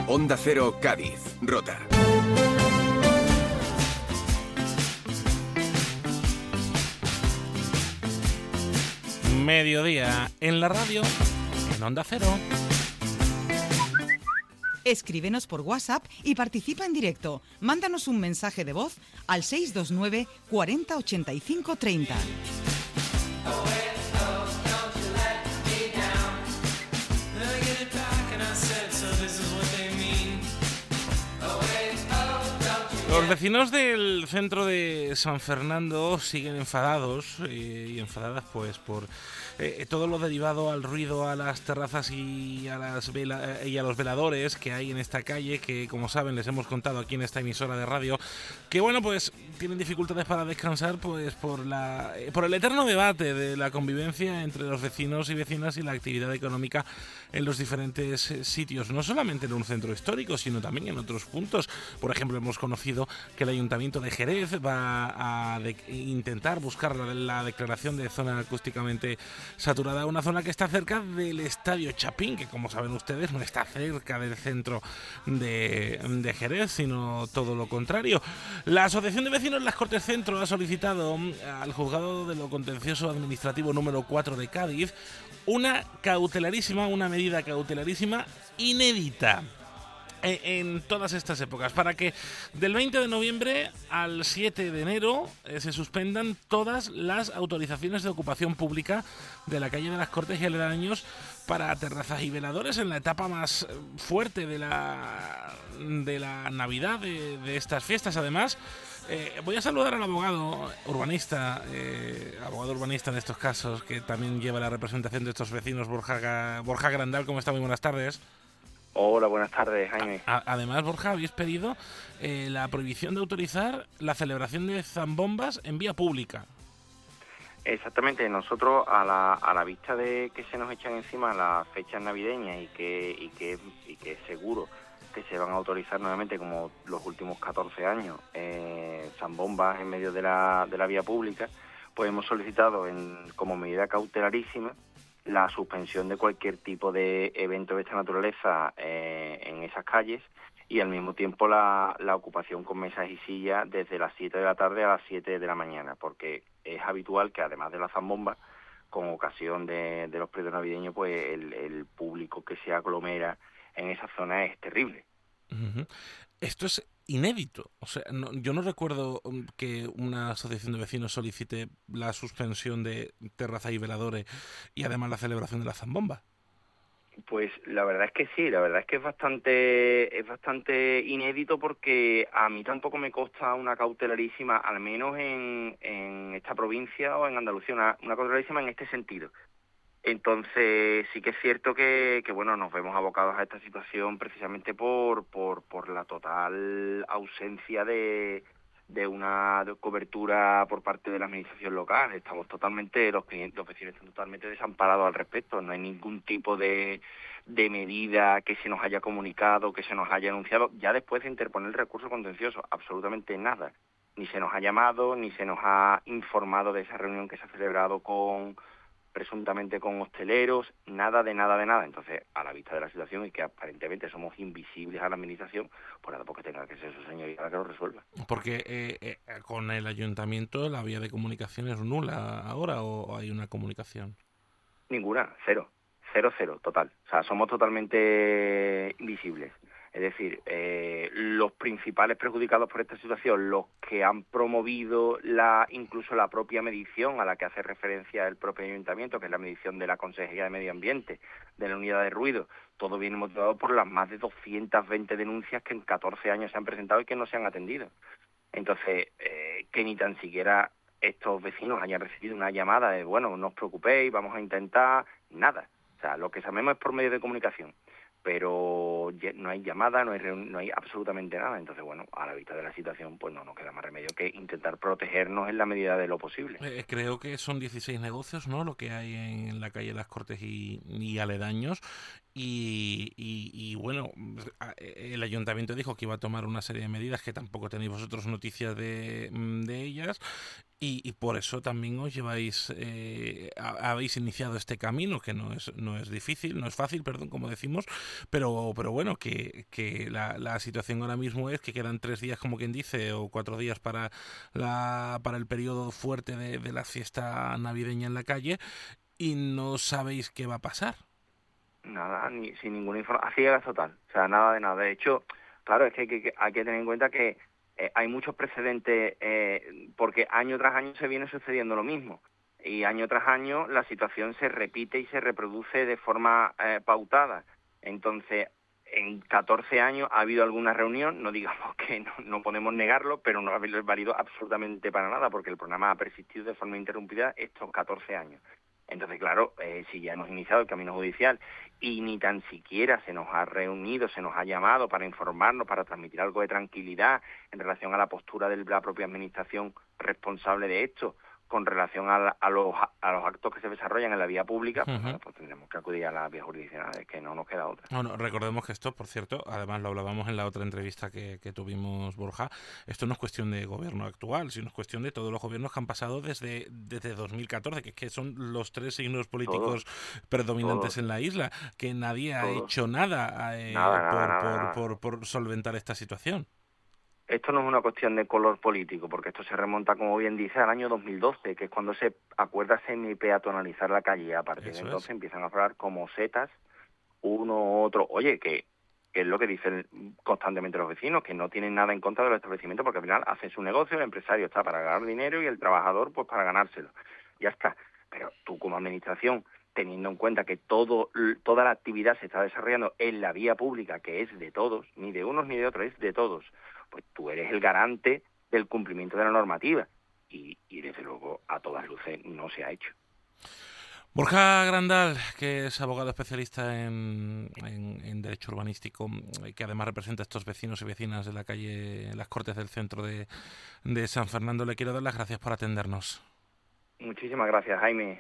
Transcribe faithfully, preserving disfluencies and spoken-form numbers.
Onda Cero, Cádiz, Rota. Mediodía en la radio, en Onda Cero. Escríbenos por WhatsApp y participa en directo. Mándanos un mensaje de voz al seis dos nueve cuarenta ochenta y cinco treinta. Los vecinos del centro de San Fernando siguen enfadados eh, y enfadadas pues por eh, todo lo derivado al ruido, a las terrazas y a las vela, y a los veladores que hay en esta calle, que como saben les hemos contado aquí en esta emisora de radio, que bueno pues tienen dificultades para descansar pues por la por el eterno debate de la convivencia entre los vecinos y vecinas y la actividad económica en los diferentes sitios, no solamente en un centro histórico, sino también en otros puntos. Por ejemplo, hemos conocido que el Ayuntamiento de Jerez va a de- intentar buscar la, la declaración de zona acústicamente saturada, una zona que está cerca del Estadio Chapín, que como saben ustedes no está cerca del centro de, de Jerez, sino todo lo contrario. La Asociación de Vecinos Las Cortes Centro ha solicitado al Juzgado de lo Contencioso Administrativo número cuatro de Cádiz una cautelarísima, una medida cautelarísima inédita en todas estas épocas, para que del veinte de noviembre al siete de enero eh, se suspendan todas las autorizaciones de ocupación pública de la calle de las Cortes y aledaños para terrazas y veladores en la etapa más fuerte de la de la Navidad, de, de estas fiestas. Además, eh, voy a saludar al abogado urbanista, eh, abogado urbanista en estos casos, que también lleva la representación de estos vecinos, Borja, Borja Grandal. ¿Cómo está? Muy buenas tardes. Hola, buenas tardes, Jaime. A- además, Borja, habéis pedido eh, la prohibición de autorizar la celebración de zambombas en vía pública. Exactamente, nosotros a la, a la vista de que se nos echan encima las fechas navideñas y que, y que, y que es seguro que se van a autorizar nuevamente, como los últimos catorce años, eh, zambombas en medio de la, de la vía pública, pues hemos solicitado en, como medida cautelarísima la suspensión de cualquier tipo de evento de esta naturaleza eh, en esas calles y al mismo tiempo la, la ocupación con mesas y sillas desde las siete de la tarde a las siete de la mañana, porque es habitual que además de la zambomba, con ocasión de, de los periodos navideños, pues el, el público que se aglomera en esa zona es terrible. Uh-huh. Esto es inédito. O sea, no, yo no recuerdo um, que una asociación de vecinos solicite la suspensión de terraza y veladores y además la celebración de la zambomba. Pues la verdad es que sí, la verdad es que es bastante es bastante inédito, porque a mí tampoco me consta una cautelarísima, al menos en, en esta provincia o en Andalucía, una, una cautelarísima en este sentido. Entonces sí que es cierto que, que bueno, nos vemos abocados a esta situación precisamente por por, por la total ausencia de, de una cobertura por parte de la administración local. Estamos totalmente, los clientes, los vecinos están totalmente desamparados al respecto. No hay ningún tipo de, de medida que se nos haya comunicado, que se nos haya anunciado, ya después de interponer el recurso contencioso, absolutamente nada. Ni se nos ha llamado, ni se nos ha informado de esa reunión que se ha celebrado con presuntamente con hosteleros, nada de nada de nada. Entonces, a la vista de la situación y que aparentemente somos invisibles a la administración, pues nada, porque tenga que ser su señoría la que lo resuelva. Porque eh, eh, con el ayuntamiento la vía de comunicación es nula ahora, o hay una comunicación. Ninguna, cero, cero, cero, total. O sea, somos totalmente invisibles. Es decir, eh, los principales perjudicados por esta situación, los que han promovido la incluso la propia medición a la que hace referencia el propio ayuntamiento, que es la medición de la Consejería de Medio Ambiente, de la Unidad de Ruido, todo viene motivado por las más de doscientas veinte denuncias que en catorce años se han presentado y que no se han atendido. Entonces, eh, que ni tan siquiera estos vecinos hayan recibido una llamada de, bueno, no os preocupéis, vamos a intentar, nada. O sea, lo que sabemos es por medio de comunicación, pero no hay llamada, no hay reun- no hay absolutamente nada. Entonces, bueno, a la vista de la situación, pues no nos queda más remedio que intentar protegernos en la medida de lo posible. Eh, creo que son dieciséis negocios, ¿no?, lo que hay en la calle Las Cortes y, y aledaños, Y, y, y bueno, el ayuntamiento dijo que iba a tomar una serie de medidas que tampoco tenéis vosotros noticias de, de ellas. Y, y por eso también os lleváis, eh, habéis iniciado este camino, que no es no es difícil, no es fácil, perdón, como decimos, pero pero bueno, que, que la, la situación ahora mismo es que quedan tres días, como quien dice, o cuatro días para la para el periodo fuerte de, de la fiesta navideña en la calle, y no sabéis qué va a pasar. Nada, ni sin ninguna información, a ciegas total, o sea, nada de nada. De hecho, claro, es que hay que, hay que tener en cuenta que eh, hay muchos precedentes, eh, porque año tras año se viene sucediendo lo mismo, y año tras año la situación se repite y se reproduce de forma eh, pautada. Entonces, en catorce años ha habido alguna reunión, no digamos que no, no podemos negarlo, pero no ha valido absolutamente para nada, porque el programa ha persistido de forma interrumpida estos catorce años. Entonces, claro, eh, si ya hemos iniciado el camino judicial y ni tan siquiera se nos ha reunido, se nos ha llamado para informarnos, para transmitir algo de tranquilidad en relación a la postura de la propia administración responsable de esto, con relación a, la, a, los, a los actos que se desarrollan en la vía pública, pues, uh-huh. bueno, pues tendremos que acudir a la vía jurisdiccional, es que no nos queda otra. Bueno, recordemos que esto, por cierto, además lo hablábamos en la otra entrevista que, que tuvimos, Borja, esto no es cuestión de gobierno actual, sino es cuestión de todos los gobiernos que han pasado desde, desde dos mil catorce, que, que son los tres signos políticos todos, predominantes todos, en la isla, que nadie todos. ha hecho nada, eh, nada, por, nada, por, nada. Por, por, por solventar esta situación. Esto no es una cuestión de color político, porque esto se remonta, como bien dice, al año dos mil doce, que es cuando se acuerda semi-peatonalizar la calle. A partir Eso de entonces es. empiezan a hablar como setas, uno u otro. Oye, que, que es lo que dicen constantemente los vecinos, que no tienen nada en contra de los establecimientos, porque al final hacen su negocio, el empresario está para ganar dinero y el trabajador pues para ganárselo. Ya está. Pero tú como administración, teniendo en cuenta que todo toda la actividad se está desarrollando en la vía pública, que es de todos, ni de unos ni de otros, es de todos, pues tú eres el garante del cumplimiento de la normativa. Y, y desde luego, a todas luces, no se ha hecho. Borja Grandal, que es abogado especialista en, en, en derecho urbanístico, que además representa a estos vecinos y vecinas de la calle Las Cortes del centro de, de San Fernando, le quiero dar las gracias por atendernos. Muchísimas gracias, Jaime.